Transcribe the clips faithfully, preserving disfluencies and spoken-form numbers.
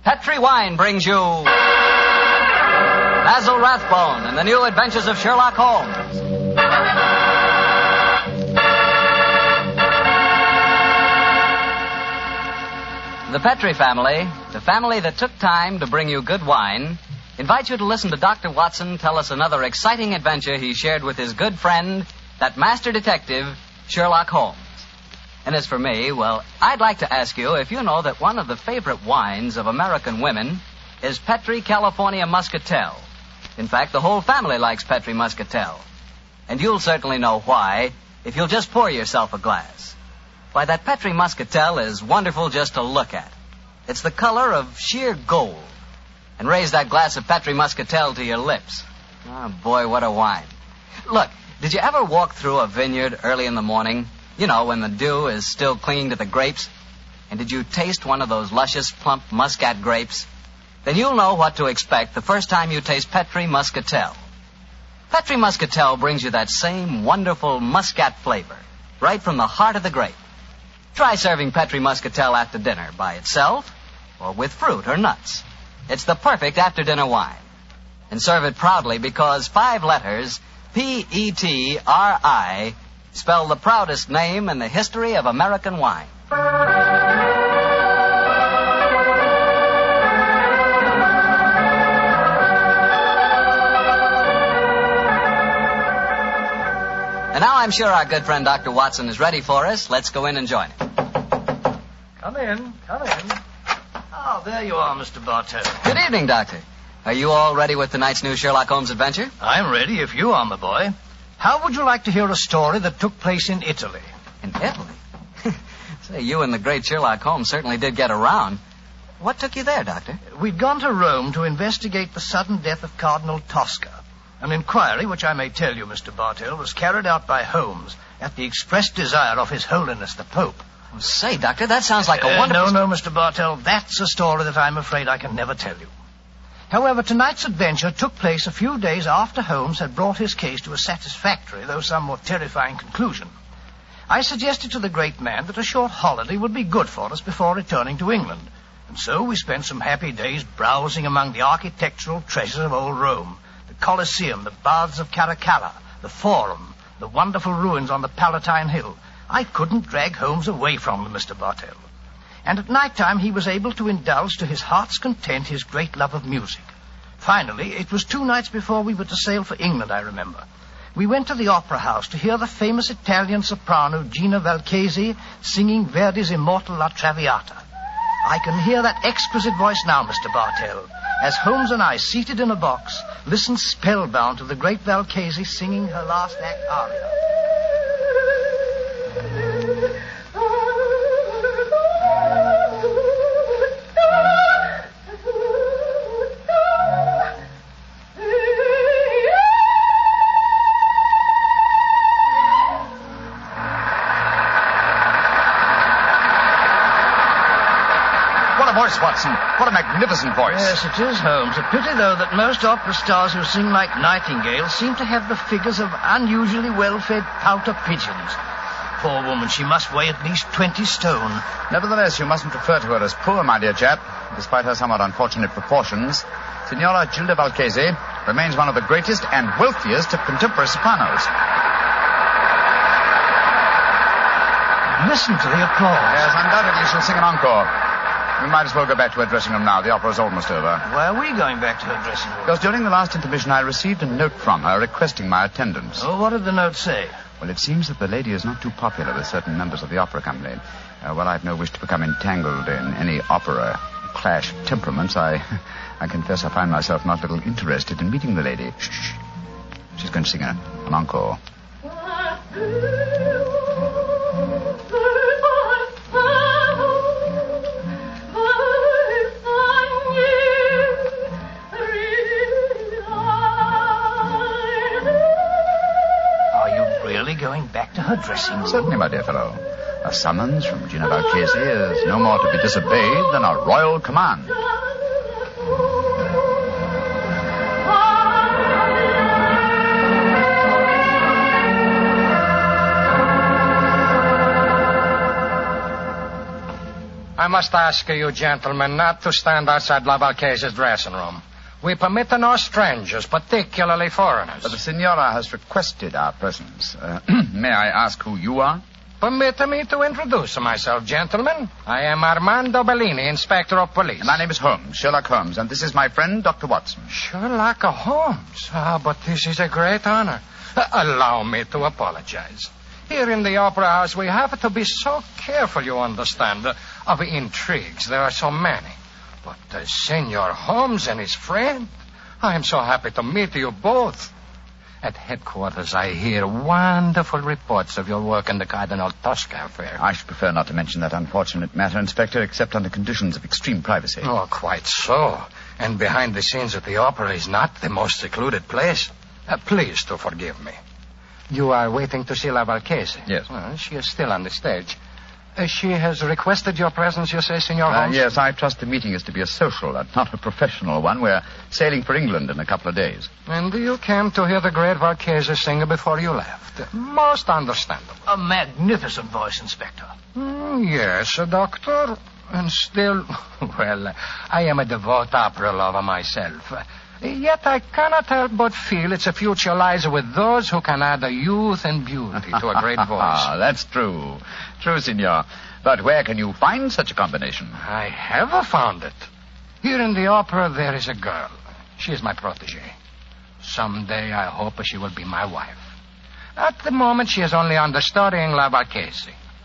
Petri Wine brings you Basil Rathbone and the New Adventures of Sherlock Holmes. The Petri family, the family that took time to bring you good wine, invites you to listen to Doctor Watson tell us another exciting adventure he shared with his good friend, that master detective, Sherlock Holmes. And as for me, well, I'd like to ask you if you know that one of the favorite wines of American women is Petri California Muscatel. In fact, the whole family likes Petri Muscatel. And you'll certainly know why if you'll just pour yourself a glass. Why, that Petri Muscatel is wonderful just to look at. It's the color of sheer gold. And raise that glass of Petri Muscatel to your lips. Oh, boy, what a wine. Look, did you ever walk through a vineyard early in the morning? You know, when the dew is still clinging to the grapes. And did you taste one of those luscious, plump Muscat grapes? Then you'll know what to expect the first time you taste Petri Muscatel. Petri Muscatel brings you that same wonderful Muscat flavor, right from the heart of the grape. Try serving Petri Muscatel after dinner by itself or with fruit or nuts. It's the perfect after-dinner wine. And serve it proudly because five letters, P E T R I, spell the proudest name in the history of American wine. And now I'm sure our good friend Doctor Watson is ready for us. Let's go in and join him. Come in, come in. Oh, there you are, Mister Bartell. Good evening, Doctor. Are you all ready with tonight's new Sherlock Holmes adventure? I'm ready if you are, my boy. How would you like to hear a story that took place in Italy? In Italy? Say, you and the great Sherlock Holmes certainly did get around. What took you there, Doctor? We'd gone to Rome to investigate the sudden death of Cardinal Tosca. An inquiry, which I may tell you, Mister Bartell, was carried out by Holmes at the express desire of His Holiness the Pope. Oh, say, Doctor, that sounds like a uh, wonderful... No, no, Mister Bartell, that's a story that I'm afraid I can never tell you. However, tonight's adventure took place a few days after Holmes had brought his case to a satisfactory, though somewhat terrifying, conclusion. I suggested to the great man that a short holiday would be good for us before returning to England, and so we spent some happy days browsing among the architectural treasures of old Rome, the Colosseum, the Baths of Caracalla, the Forum, the wonderful ruins on the Palatine Hill. I couldn't drag Holmes away from them, Mister Bartell. And at night time he was able to indulge to his heart's content his great love of music. Finally, it was two nights before we were to sail for England, I remember. We went to the opera house to hear the famous Italian soprano Gina Valchesi singing Verdi's immortal La Traviata. I can hear that exquisite voice now, Mister Bartell, as Holmes and I, seated in a box, listened spellbound to the great Valchesi singing her last act aria. Watson. What a magnificent voice. Yes, it is, Holmes. A pity, though, that most opera stars who sing like nightingales seem to have the figures of unusually well-fed pouter pigeons. Poor woman, she must weigh at least twenty stone. Nevertheless, you mustn't refer to her as poor, my dear chap. Despite her somewhat unfortunate proportions, Signora Gilda Valchesi remains one of the greatest and wealthiest of contemporary sopranos. Listen to the applause. Yes, undoubtedly she'll sing an encore. We might as well go back to her dressing room now. The opera's almost over. Why are we going back to her dressing room? Because during the last intermission I received a note from her requesting my attendance. Oh, what did the note say? Well, it seems that the lady is not too popular with certain members of the opera company. Uh, well, I've no wish to become entangled in any opera clash of temperaments. I, I confess I find myself not a little interested in meeting the lady. Shh, shh. She's going to sing a, an encore. Going back to her dressing room? Certainly, my dear fellow. A summons from Gina Valchesi is no more to be disobeyed than a royal command. I'm must ask you, gentlemen, not to stand outside La Valchese's dressing room. We permit no strangers, particularly foreigners. But the Signora has requested our presence. Uh, may I ask who you are? Permit me to introduce myself, gentlemen. I am Armando Bellini, Inspector of Police. My name is Holmes, Sherlock Holmes, and this is my friend, Doctor Watson. Sherlock Holmes? Ah, but this is a great honor. Uh, allow me to apologize. Here in the Opera House, we have to be so careful, you understand, uh, of intrigues. There are so many. But uh, Senor Holmes and his friend, I am so happy to meet you both. At headquarters, I hear wonderful reports of your work in the Cardinal Tosca affair. I should prefer not to mention that unfortunate matter, Inspector, except under conditions of extreme privacy. Oh, quite so. And behind the scenes at the opera is not the most secluded place. Uh, please to forgive me. You are waiting to see La Valchese? Yes. Well, she is still on the stage. Uh, she has requested your presence, you say, Senor Uh, Holmes? yes, I trust the meeting is to be a social and not a professional one. We're sailing for England in a couple of days. And you came to hear the great Valchese sing before you left. Most understandable. A magnificent voice, Inspector. Mm, yes, uh, Doctor. And still, well, I am a devout opera lover myself. Uh, Yet I cannot help but feel its future lies with those who can add a youth and beauty to a great voice. Ah, that's true. True, Signor. But where can you find such a combination? I have found it. Here in the opera, there is a girl. She is my protege. Someday, I hope she will be my wife. At the moment, she is only understudying La Valchese.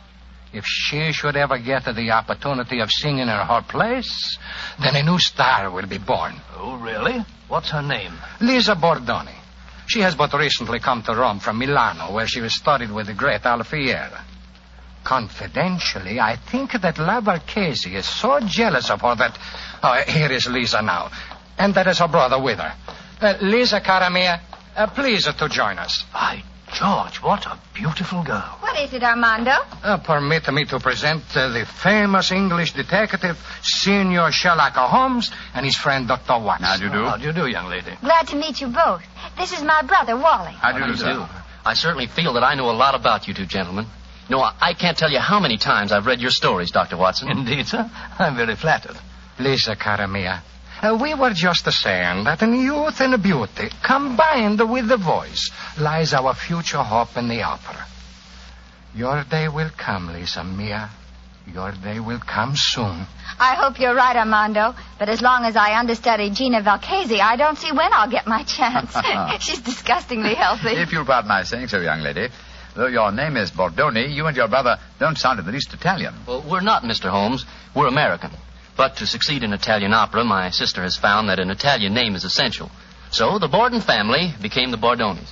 If she should ever get the opportunity of singing in her place, then a new star will be born. Oh, really? What's her name? Lisa Bordoni. She has but recently come to Rome from Milano, where she was studied with the great Alfieri. Confidentially, I think that La Valchese is so jealous of her that... Oh, here is Lisa now. And that is her brother with her. Uh, Lisa, cara mia, uh, please uh, to join us. By George, what a beautiful girl. What is it, Armando? Uh, permit me to present uh, the famous English detective, Senor Sherlock Holmes, and his friend, Doctor Watson. How do you do? How do you do, young lady? Glad to meet you both. This is my brother, Wally. How do you do, sir? I certainly feel that I know a lot about you two gentlemen. No, I, I can't tell you how many times I've read your stories, Doctor Watson. Indeed, sir. I'm very flattered. Lisa, cara mia, uh, we were just saying that in youth and beauty, combined with the voice, lies our future hope in the opera. Your day will come, Lisa mia. Your day will come soon. I hope you're right, Armando. But as long as I understudy Gina Valchese, I don't see when I'll get my chance. She's disgustingly healthy. If you'll pardon my saying so, young lady, though your name is Bordoni, you and your brother don't sound in the least Italian. Well, we're not, Mister Holmes. We're American. But to succeed in Italian opera, my sister has found that an Italian name is essential. So the Borden family became the Bordonis.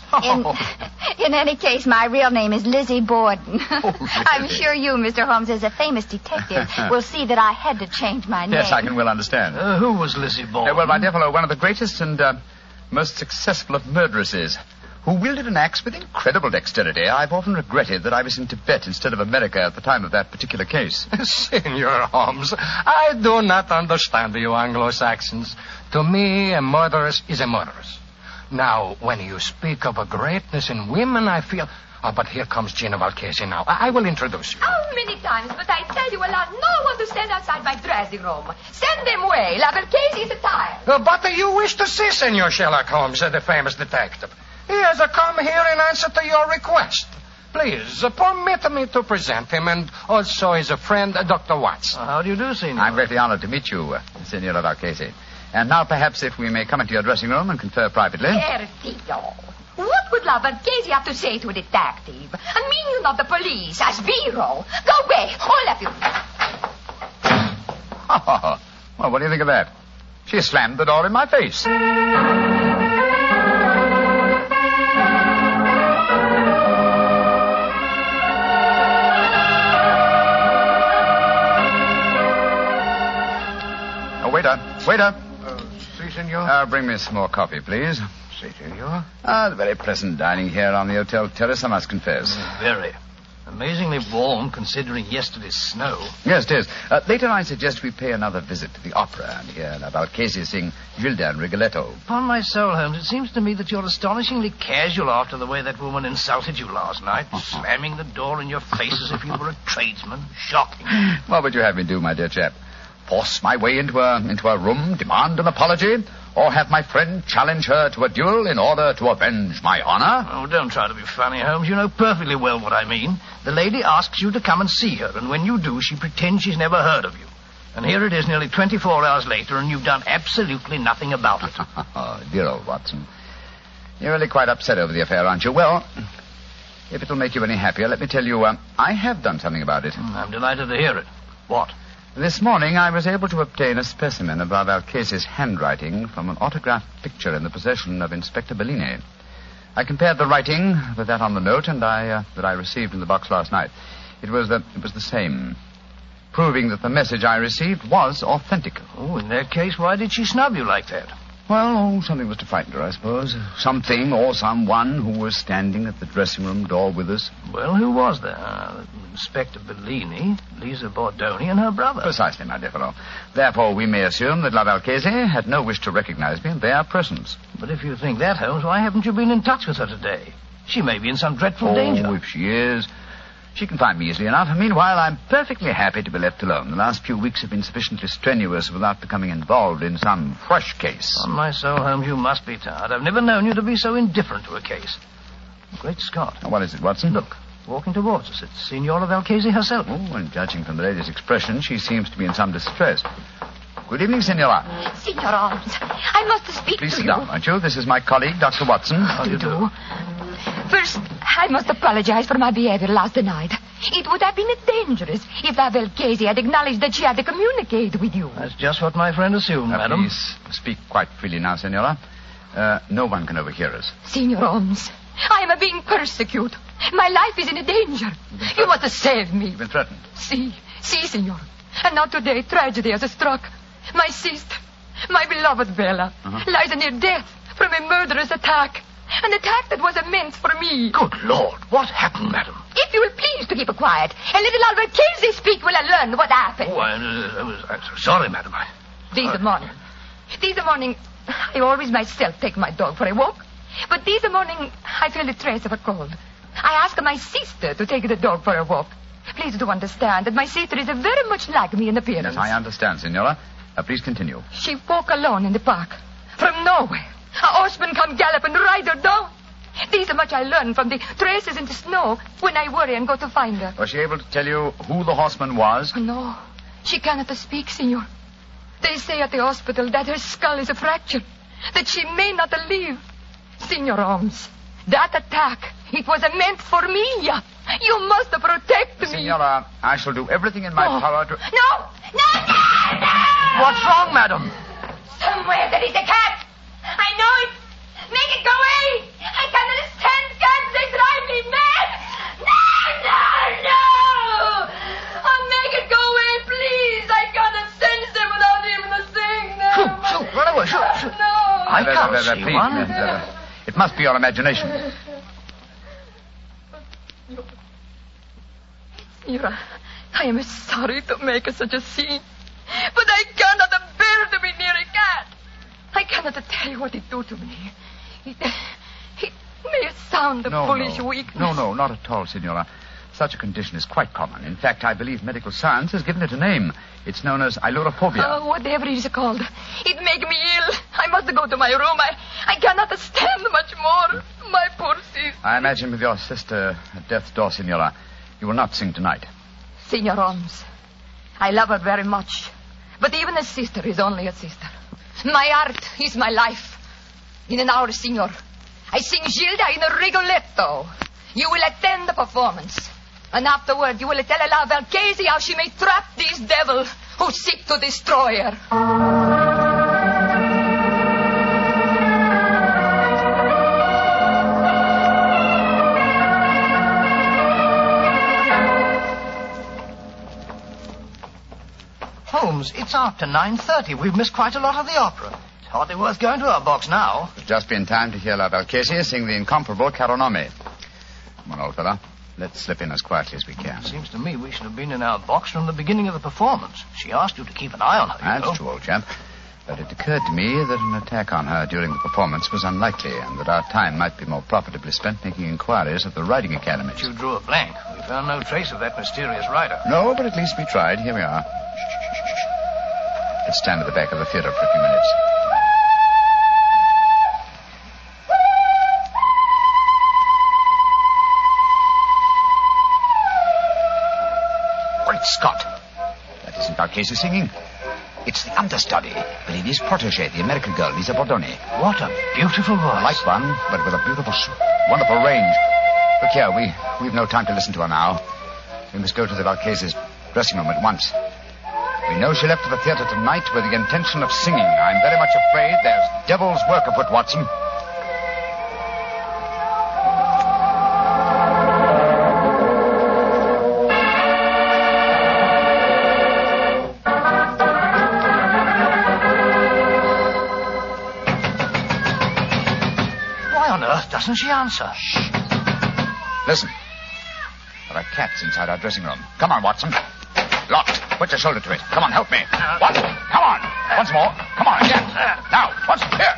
In, in any case, my real name is Lizzie Borden. Oh, really? I'm sure you, Mister Holmes, as a famous detective, will see that I had to change my name. Yes, I can well understand. Uh, who was Lizzie Borden? Uh, well, my dear fellow, one of the greatest and uh, most successful of murderesses, who wielded an axe with incredible dexterity. I've often regretted that I was in Tibet instead of America at the time of that particular case. Senor Holmes, I do not understand you Anglo-Saxons. To me, a murderess is a murderess. Now, when you speak of a greatness in women, I feel... Oh, but here comes Gina Valchese now. I, I will introduce you. How many times must I tell you allow no one to stand outside my dressing room? Send them away. La Valchese is tired. Uh, but uh, you wish to see Senor Sherlock Holmes, uh, the famous detective. He has uh, come here in answer to your request. Please, uh, permit me to present him, and also his uh, friend, uh, Doctor Watson. Uh, how do you do, Senor? I'm greatly honored to meet you, uh, Senora Valchese. And now, perhaps, if we may come into your dressing room and confer privately. Perfido. What would La Valchese have to say to a detective? I mean, you're not the police, as Biro. Go away, all of you. Oh, well, what do you think of that? She slammed the door in my face. Oh, waiter, waiter. Uh, si, senor. Uh, bring me some more coffee, please. Si, senor. Ah, the very pleasant dining here on the hotel terrace, I must confess. Very. Amazingly warm, considering yesterday's snow. Yes, it is. Uh, later, I suggest we pay another visit to the opera and hear La Valchese sing Gilda and Rigoletto. Upon my soul, Holmes, it seems to me that you're astonishingly casual after the way that woman insulted you last night, slamming the door in your face as if you were a tradesman. Shocking. What would you have me do, my dear chap? Force my way into her, into her room, demand an apology, or have my friend challenge her to a duel in order to avenge my honor? Oh, don't try to be funny, Holmes. You know perfectly well what I mean. The lady asks you to come and see her, and when you do, she pretends she's never heard of you. And here it is nearly twenty-four hours later, and you've done absolutely nothing about it. Oh, dear old Watson. You're really quite upset over the affair, aren't you? Well, if it'll make you any happier, let me tell you, uh, I have done something about it. I'm delighted to hear it. What? This morning, I was able to obtain a specimen of La Valchese's handwriting from an autographed picture in the possession of Inspector Bellini. I compared the writing with that on the note and I uh, that I received in the box last night. It was the it was the same, proving that the message I received was authentic. Oh, in that case, why did she snub you like that? Well, oh, something was to frighten her, I suppose. Something or someone who was standing at the dressing room door with us. Well, who was there? Uh, Inspector Bellini, Lisa Bordoni, and her brother. Precisely, my dear fellow. Therefore, we may assume that La Valchese had no wish to recognize me in their presence. But if you think that, Holmes, why haven't you been in touch with her today? She may be in some dreadful oh, danger. If she is, she can find me easily enough. And meanwhile, I'm perfectly happy to be left alone. The last few weeks have been sufficiently strenuous without becoming involved in some fresh case. On my soul, Holmes, you must be tired. I've never known you to be so indifferent to a case. Great Scott. Now, what is it, Watson? Look, walking towards us. It's Signora Valchese herself. Oh, and judging from the lady's expression, she seems to be in some distress. Good evening, Signora. Signor Holmes, I must speak Please to sit you. down, won't you? This is my colleague, Doctor Watson. How do you do? First, I must apologize for my behavior last night. It would have been dangerous if La Valchese had acknowledged that she had to communicate with you. That's just what my friend assumed, Uh, madam. Please speak quite freely now, Signora. Uh, no one can overhear us. Signor Holmes, I am being persecuted. My life is in danger. You must save me. You've been threatened. See, see, Signor. And now today, tragedy has struck. My sister, my beloved Bella, Uh-huh. lies near death from a murderous attack. An attack that was meant for me. Good Lord, what happened, madam? If you will please to keep quiet, and let La Valchese speak will I learn what happened. Oh, I, uh, I was, I'm so sorry, madam. I... This morning, this morning, I always myself take my dog for a walk. But this morning, I feel a trace of a cold. I ask my sister to take the dog for a walk. Please do understand that my sister is very much like me in appearance. Yes, I understand, Signora. Uh, please continue. She walk alone in the park. From nowhere, a horseman come gallop and ride her down. This much I learned from the traces in the snow when I worry and go to find her. Was she able to tell you who the horseman was? No, she cannot speak, Signor. They say at the hospital that her skull is fractured, that she may not live. Signor Holmes, that attack, it was meant for me. You must protect me. Signora, I shall do everything in my Oh. power to... No, no, no, no! What's wrong, madam? Somewhere there is a cat. I know it. Make it go away. I cannot stand cats. They drive me mad. No, no, no. Oh, make it go away, please. I cannot sense them without even seeing them. Shoot, shoot, run away, shoot, shoot. No. I Uh, can't uh, uh, see please, one. Miss, uh, it must be your imagination. Ira, I am sorry to make such a scene, but I cannot bear to be near a cat. I cannot tell you what it do to me. It, it may sound a No, foolish no. weakness. No, no, not at all, Signora. Such a condition is quite common. In fact, I believe medical science has given it a name. It's known as ailurophobia. Oh, whatever it is called. It make me ill. I must go to my room. I, I cannot stand much more. My poor sister. I imagine with your sister at death's door, Signora, you will not sing tonight. Signor Holmes, I love her very much. But even a sister is only a sister. My art is my life. In an hour, Signor, I sing Gilda in a Rigoletto. You will attend the performance. And afterward, you will tell La Valchese how she may trap this devil who seek to destroy her. Holmes, it's after nine thirty. We've missed quite a lot of the opera. It's hardly worth going to our box now. It's just been time to hear La Valchese sing the incomparable Caro Nome. Come on, old fella. Let's slip in as quietly as we can. Seems to me we should have been in our box from the beginning of the performance. She asked you to keep an eye on her, you That's know. true, old chap. But it occurred to me that an attack on her during the performance was unlikely, and that our time might be more profitably spent making inquiries at the riding academy. But you drew a blank. We found no trace of that mysterious rider. No, but at least we tried. Here we are. Let's stand at the back of the theater for a few minutes. Great Scott! That isn't Valchese singing. It's the understudy, Bellini's protege, the American girl, Lisa Bordoni. What a beautiful voice. Like one, but with a beautiful, wonderful range. Look here, we, we've no time to listen to her now. We must go to the Valchese's dressing room at once. We know she left for the theater tonight with the intention of singing. I'm very much afraid there's devil's work afoot, Watson. Doesn't she answer? Shh. Listen. There are cats inside our dressing room. Come on, Watson. Locked. Put your shoulder to it. Come on, help me. Watson, come on. Once more. Come on, again. Now, Watson, here.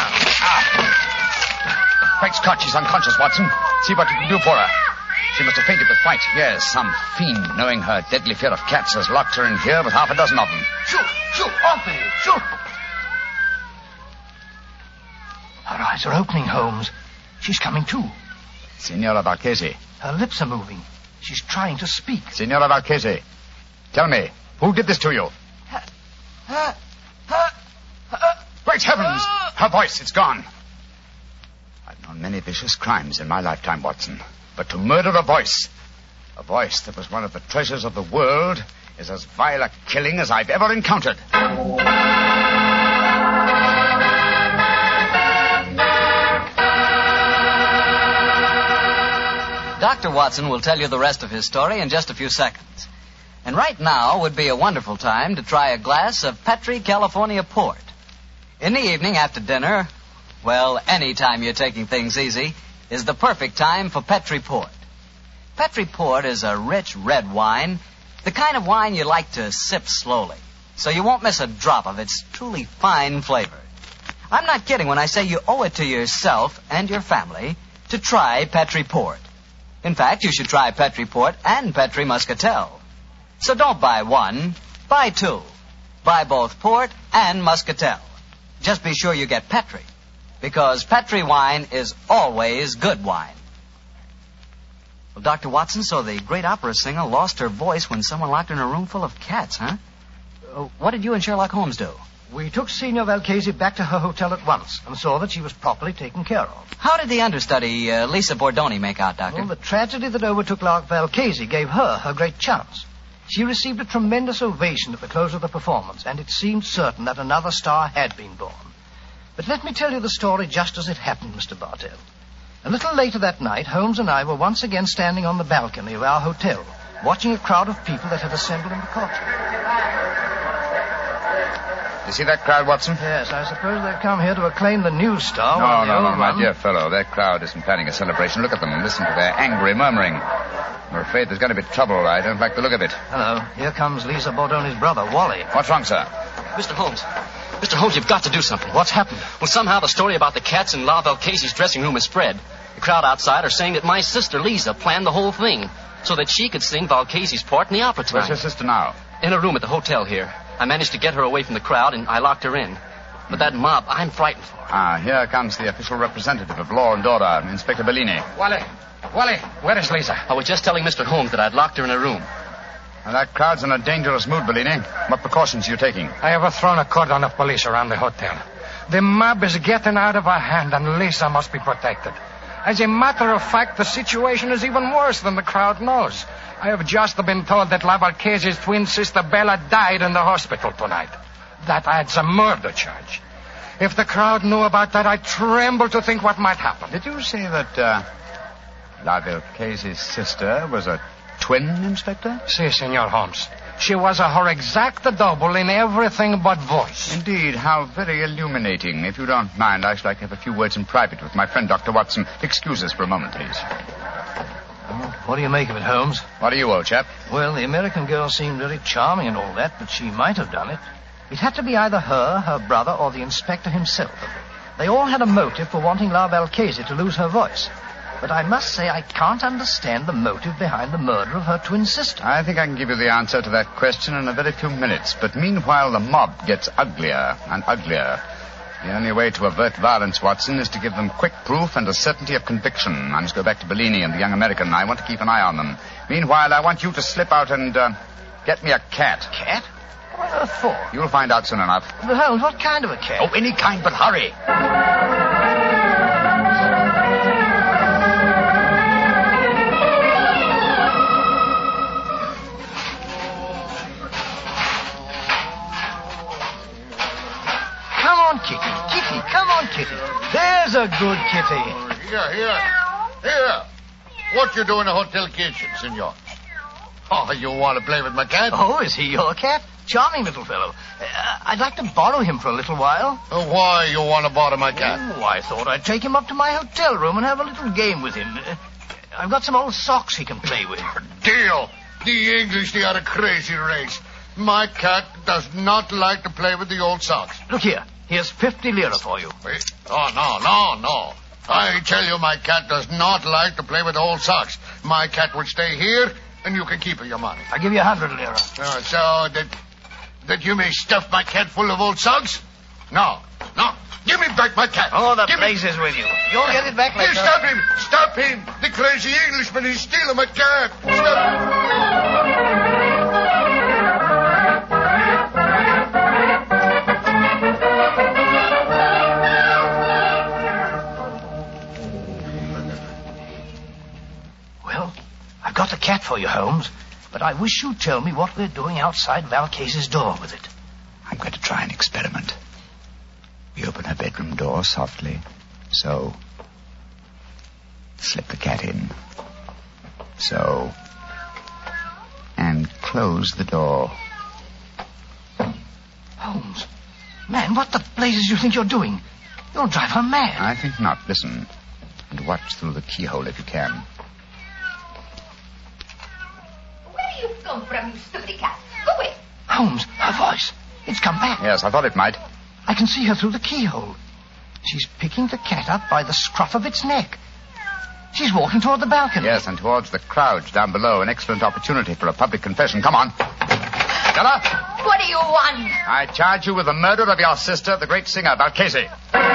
Great Scott, she's unconscious, Watson. See what you can do for her. She must have fainted with fright. Yes, some fiend, knowing her deadly fear of cats, has locked her in here with half a dozen of them. Shoot! Shoot! Off with you! Shoot! Her eyes are opening, Holmes. She's coming to. Signora Valchese. Her lips are moving. She's trying to speak. Signora Valchese, tell me, who did this to you? Great heavens! Her voice, it's gone. I've known many vicious crimes in my lifetime, Watson. But to murder a voice, a voice that was one of the treasures of the world, is as vile a killing as I've ever encountered. Doctor Watson will tell you the rest of his story in just a few seconds. And right now would be a wonderful time to try a glass of Petri California Port. In the evening after dinner, well, any time you're taking things easy, is the perfect time for Petri Port. Petri Port is a rich red wine, the kind of wine you like to sip slowly, so you won't miss a drop of its truly fine flavor. I'm not kidding when I say you owe it to yourself and your family to try Petri Port. In fact, you should try Petri Port and Petri Muscatel. So don't buy one, buy two. Buy both Port and Muscatel. Just be sure you get Petri, because Petri wine is always good wine. Well, Doctor Watson, so the great opera singer lost her voice when someone locked her in a room full of cats, huh? Uh, what did you and Sherlock Holmes do? We took Signor Valchese back to her hotel at once and saw that she was properly taken care of. How did the understudy, uh, Lisa Bordoni, make out, Doctor? Well, the tragedy that overtook Lark Valchese gave her her great chance. She received a tremendous ovation at the close of the performance, and it seemed certain that another star had been born. But let me tell you the story just as it happened, Mister Bartell. A little later that night, Holmes and I were once again standing on the balcony of our hotel, watching a crowd of people that had assembled in the courtyard. You see that crowd, Watson? Yes, I suppose they've come here to acclaim the new star. No, no, no, one. my dear fellow. That crowd isn't planning a celebration. Look at them and listen to their angry murmuring. I'm afraid there's going to be trouble. I don't like the look of it. Hello. Here comes Lisa Bordoni's brother, Wally. What's wrong, sir? Mister Holmes. Mister Holmes, you've got to do something. What's happened? Well, somehow the story about the cats in La Valchese's dressing room has spread. The crowd outside are saying that my sister, Lisa, planned the whole thing so that she could sing Valchese's part in the opera tonight. Where's your sister now? In a room at the hotel here. I managed to get her away from the crowd, and I locked her in. But that mob, I'm frightened for. Ah, here comes the official representative of law and order, Inspector Bellini. Wally, Wally, where is Lisa? I was just telling Mister Holmes that I'd locked her in a room. Well, that crowd's in a dangerous mood, Bellini. What precautions are you taking? I have thrown a cordon of police around the hotel. The mob is getting out of our hand, and Lisa must be protected. As a matter of fact, the situation is even worse than the crowd knows. I have just been told that La Valchese's twin sister Bella died in the hospital tonight. That adds a murder charge. If the crowd knew about that, I tremble to think what might happen. Did you say that uh, La Valchese's sister was a twin, Inspector? Si, Senor Holmes. She was a her exact double in everything but voice. Indeed, how very illuminating. If you don't mind, I should like to have a few words in private with my friend, Doctor Watson. Excuse us for a moment, please. Oh, What do you make of it, Holmes? What are you, old chap? Well, the American girl seemed very charming and all that, but she might have done it. It had to be either her, her brother, or the inspector himself. They all had a motive for wanting La Valchese to lose her voice. But I must say I can't understand the motive behind the murder of her twin sister. I think I can give you the answer to that question in a very few minutes. But meanwhile, the mob gets uglier and uglier. The only way to avert violence, Watson, is to give them quick proof and a certainty of conviction. I must go back to Bellini and the young American. I want to keep an eye on them. Meanwhile, I want you to slip out and uh, get me a cat. Cat? What on earth for? You'll find out soon enough. But Holmes, what kind of a cat? Oh, any kind, but hurry. Kitty, Kitty, come on, Kitty. There's a good kitty. Here, here. Here. What you do in a hotel kitchen, senor? Oh, you want to play with my cat? Oh, is he your cat? Charming little fellow. Uh, I'd like to borrow him for a little while. Uh, why you want to borrow my cat? Oh, I thought I'd take him up to my hotel room and have a little game with him. Uh, I've got some old socks he can play with. Deal. The English, they are a crazy race. My cat does not like to play with the old socks. Look here. Here's fifty lira for you. Wait. Oh, no, no, no. I tell you, my cat does not like to play with old socks. My cat will stay here, and you can keep your money. I'll give you a hundred lira. Uh, so that that you may stuff my cat full of old socks? No, no. Give me back my cat. Oh, the Give place me... is with you. You'll get it back later. Here, stop him. Stop him. The crazy Englishman is stealing my cat. Stop. Got the cat for you, Holmes, but I wish you'd tell me what we're doing outside Valchese's door with it. I'm going to try an experiment. We open her bedroom door softly. So. Slip the cat in. So. And close the door. Holmes, man, what the blazes you think you're doing? You'll drive her mad. I think not. Listen. And watch through the keyhole if you can. You come from, you stupid cat. Go away. Holmes, her voice. It's come back. Yes, I thought it might. I can see her through the keyhole. She's picking the cat up by the scruff of its neck. She's walking toward the balcony. Yes, and towards the crowd down below. An excellent opportunity for a public confession. Come on. Stella? What do you want? I charge you with the murder of your sister, the great singer, Valchese.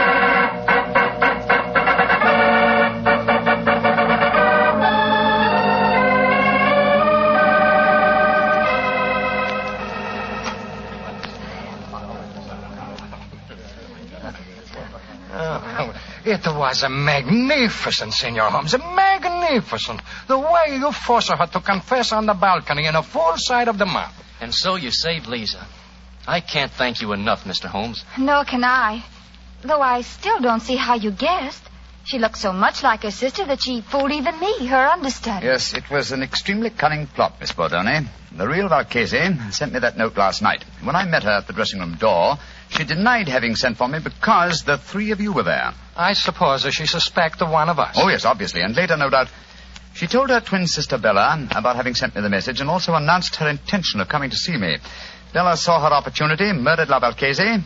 It was a magnificent, Senor Holmes. Magnificent. The way you forced her to confess on the balcony in a full sight of the mob. And so you saved Lisa. I can't thank you enough, Mister Holmes. Nor can I. Though I still don't see how you guessed. She looked so much like her sister that she fooled even me, her understudy. Yes, it was an extremely cunning plot, Miss Bordone. The real Valchese sent me that note last night. When I met her at the dressing room door, she denied having sent for me because the three of you were there. I suppose that she suspected one of us. Oh, yes, obviously. And later, no doubt, she told her twin sister Bella about having sent me the message and also announced her intention of coming to see me. Bella saw her opportunity, murdered La Valchese,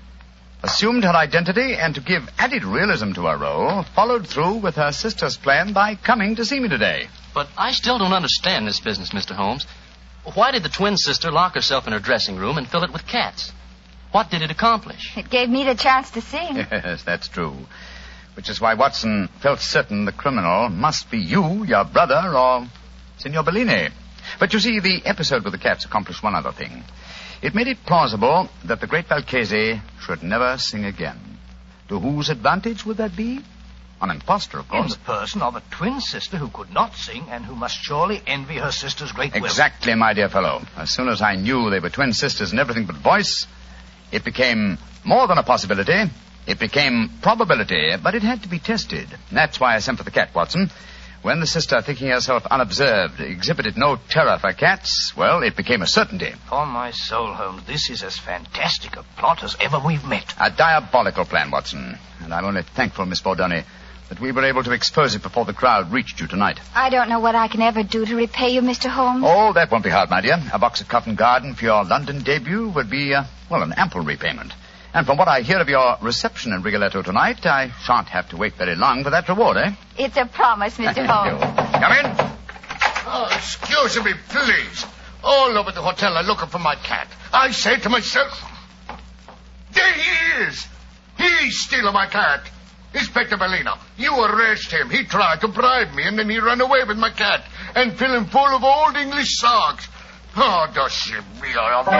assumed her identity, and to give added realism to her role, followed through with her sister's plan by coming to see me today. But I still don't understand this business, Mister Holmes. Why did the twin sister lock herself in her dressing room and fill it with cats? What did it accomplish? It gave me the chance to sing. Yes, that's true. Which is why Watson felt certain the criminal must be you, your brother, or Signor Bellini. But you see, the episode with the cats accomplished one other thing. It made it plausible that the great Valchese should never sing again. To whose advantage would that be? An impostor, of course. In the person of a twin sister who could not sing and who must surely envy her sister's great will. Exactly, my dear fellow. As soon as I knew they were twin sisters in everything but voice, it became more than a possibility. It became probability, but it had to be tested. That's why I sent for the cat, Watson. When the sister, thinking herself unobserved, exhibited no terror for cats, well, it became a certainty. On my soul, Holmes, this is as fantastic a plot as ever we've met. A diabolical plan, Watson. And I'm only thankful, Miss Bordone, that we were able to expose it before the crowd reached you tonight. I don't know what I can ever do to repay you, Mister Holmes. Oh, that won't be hard, my dear. A box of Covent Garden for your London debut would be, uh, well, an ample repayment. And from what I hear of your reception in Rigoletto tonight, I shan't have to wait very long for that reward, eh? It's a promise, Mister Holmes. Come in. Oh, excuse me, please. All over the hotel I'm looking for my cat. I say to myself, there he is. He's stealing my cat. Inspector Bellino, you arrest him. He tried to bribe me, and then he ran away with my cat and fill him full of old English songs. Oh, does she be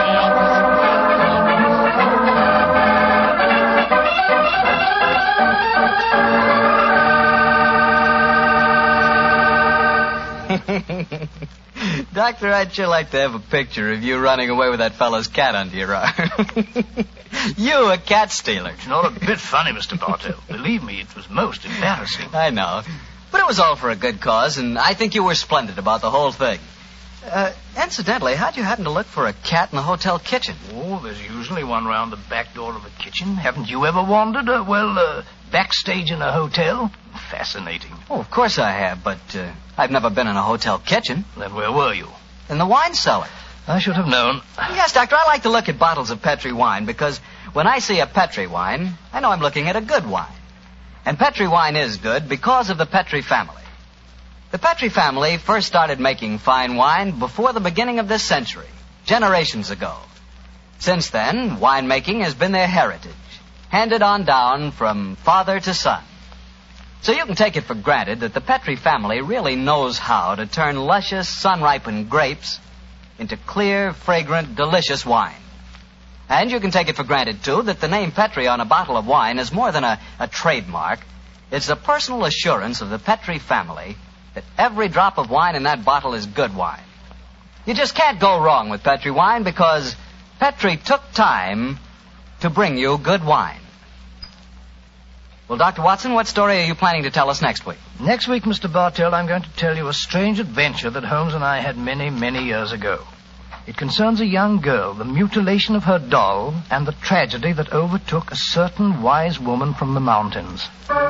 Doctor, I'd sure like to have a picture of you running away with that fellow's cat under your arm. You, a cat stealer. It's not a bit funny, Mister Bartell. Believe me, it was most embarrassing. I know. But it was all for a good cause, and I think you were splendid about the whole thing. Uh, incidentally, how'd you happen to look for a cat in the hotel kitchen? Oh, there's usually one round the back door of a kitchen. Haven't you ever wandered, uh, well, uh, backstage in a hotel? Fascinating. Oh, of course I have, but uh, I've never been in a hotel kitchen. Then where were you? In the wine cellar. I should have known. Yes, Doctor, I like to look at bottles of Petri wine because when I see a Petri wine, I know I'm looking at a good wine. And Petri wine is good because of the Petri family. The Petri family first started making fine wine before the beginning of this century, generations ago. Since then, winemaking has been their heritage, handed on down from father to son. So you can take it for granted that the Petri family really knows how to turn luscious, sun-ripened grapes into clear, fragrant, delicious wine. And you can take it for granted, too, that the name Petri on a bottle of wine is more than a, a trademark. It's a personal assurance of the Petri family that every drop of wine in that bottle is good wine. You just can't go wrong with Petri wine because Petri took time to bring you good wine. Well, Doctor Watson, what story are you planning to tell us next week? Next week, Mister Bartell, I'm going to tell you a strange adventure that Holmes and I had many, many years ago. It concerns a young girl, the mutilation of her doll, and the tragedy that overtook a certain wise woman from the mountains.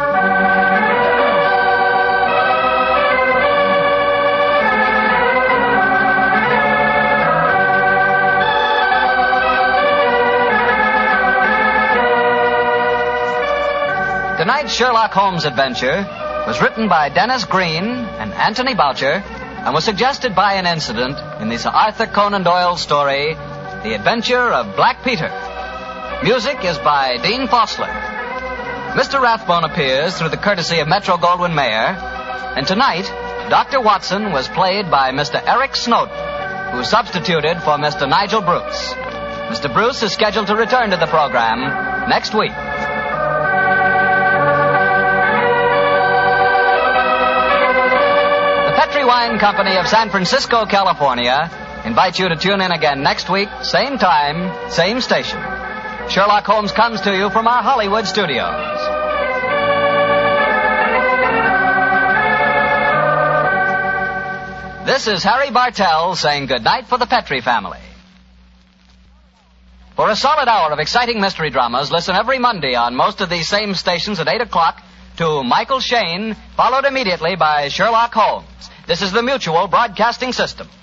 Tonight's Sherlock Holmes adventure was written by Dennis Green and Anthony Boucher and was suggested by an incident in the Sir Arthur Conan Doyle story, The Adventure of Black Peter. Music is by Dean Fossler. Mister Rathbone appears through the courtesy of Metro-Goldwyn-Mayer, and tonight, Doctor Watson was played by Mister Eric Snowden, who substituted for Mister Nigel Bruce. Mister Bruce is scheduled to return to the program next week. Petri Wine Company of San Francisco, California, invite you to tune in again next week, same time, same station. Sherlock Holmes comes to you from our Hollywood studios. This is Harry Bartell saying goodnight for the Petri family. For a solid hour of exciting mystery dramas, listen every Monday on most of these same stations at eight o'clock to Michael Shayne, followed immediately by Sherlock Holmes. This is the Mutual Broadcasting System.